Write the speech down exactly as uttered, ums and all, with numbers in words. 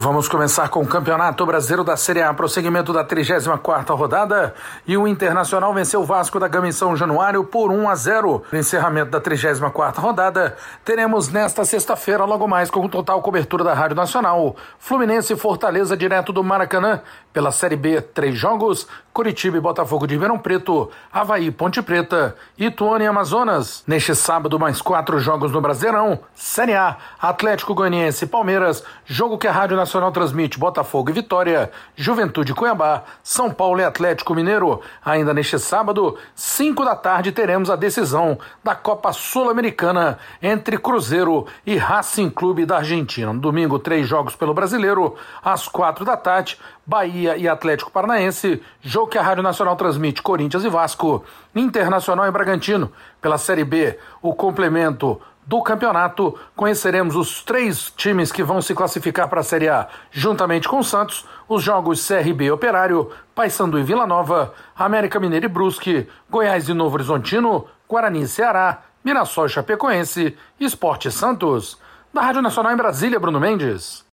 Vamos começar com o Campeonato Brasileiro da Série A, prosseguimento da trigésima quarta rodada, e o Internacional venceu o Vasco da Gama em São Januário por um a zero. No encerramento da trigésima quarta rodada, teremos nesta sexta-feira, logo mais com total cobertura da Rádio Nacional, Fluminense e Fortaleza direto do Maracanã. Pela Série B, três jogos: Curitiba e Botafogo de Ribeirão Preto, Avaí, Ponte Preta, Ituano e Amazonas. Neste sábado, mais quatro jogos no Brasileirão: Série A, Atlético Goianiense e Palmeiras, jogo que a Rádio Nacional transmite Botafogo e Vitória, Juventude e Cuiabá, São Paulo e Atlético Mineiro. Ainda neste sábado, cinco da tarde, teremos a decisão da Copa Sul-Americana entre Cruzeiro e Racing Clube da Argentina. No domingo, três jogos pelo Brasileiro: às quatro da tarde, Bahia e Atlético Paranaense, jogo que a Rádio Nacional transmite Corinthians e Vasco, Internacional e Bragantino. Pela Série B, o complemento do campeonato, conheceremos os três times que vão se classificar para a Série A, juntamente com o Santos, os jogos C R B e Operário, Paysandu e Vila Nova, América Mineiro e Brusque, Goiás e Novo Horizontino, Guarani e Ceará, Mirassol e Chapecoense, Sport e Santos. Da Rádio Nacional em Brasília, Bruno Mendes.